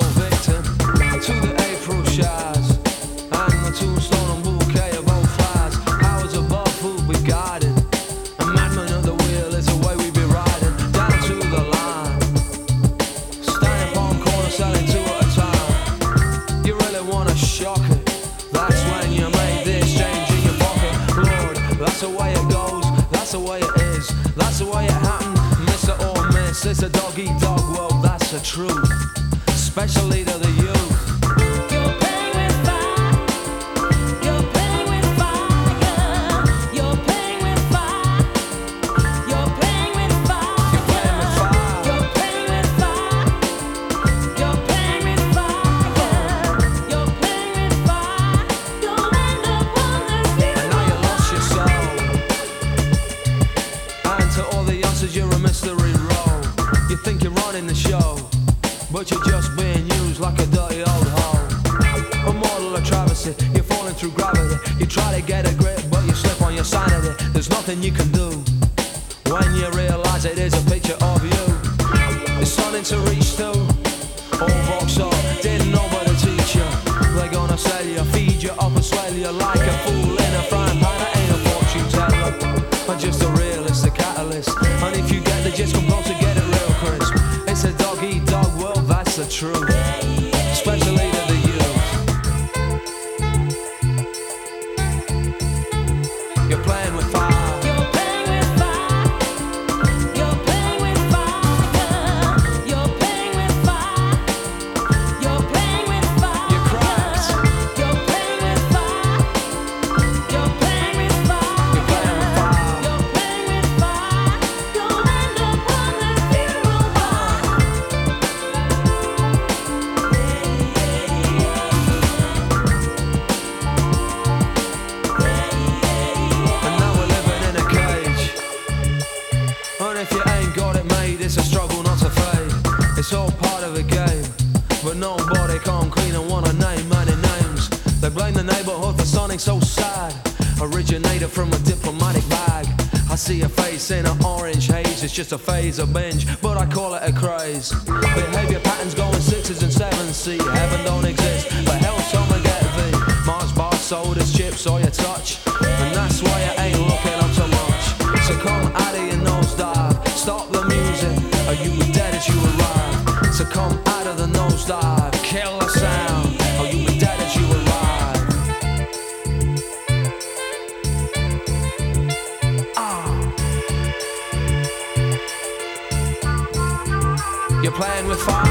victim to the April showers and the tombstone and bouquet of old flowers. Powers above who be guided, a madman at the wheel is the way we be riding down to the line, standing upon corner selling two at a time. You really wanna shock it, that's when you make this change in your pocket. Lord, that's the way it goes, that's the way it is, that's the way it happened. Miss it or miss, it's a dog-eat-dog world, that's the truth, especially to the youth. You're playing with fire. You're playing with fire. You're playing with fire. You're playing with fire. You're playing with fire. You're playing with fire. You're playing with fire. You're playing with fire. You'll end up on the And now you lost your soul. And to all the youngsters, you're a mystery role. You think you're running the show, but you're just being used like a dirty old hoe. A model of travesty, you're falling through gravity. You try to get a grip, but you slip on your sanity. There's nothing you can do when you realize it is a picture of you. It's starting to reach to all Vauxhall. Didn't nobody teach you. They're gonna sell you, feed you up and swell you like a fool in a frying pan. It ain't a fortune teller, but just a realist, a catalyst. And if you get the gist, come close to get it real crisp. It's a dog-eat-dog world, that's the truth, especially to the youth. You're playing with fire. You're playing with fire. You're playing with fire. You're playing with fire. You're playing with fire. You're cracked. You're playing with fire. You're playing with fire. You're playing with fire. You're playing with fire. You'll end up on the funeral pyre. And now we're living in a cage. And if you ain't got it made, it's a struggle not to fade. It's all part of the game, but nobody come clean and wanna name many names. They blame the neighborhood for something so sad, originated from a diplomatic bag. I see a face in an orange haze, it's just a phase of binge, but I call it a craze. Behavior patterns going sixes and sevens, see, heaven don't exist, but hell's some get thee. Mars bar, sodas, chips, all you touch, and that's why you ain't looking up so much. So come out of your nosedive, stop the music, or you be dead as you arrive. So come out of the nosedive, kill the sound, or you be dead as you arrive. You're playing with fire.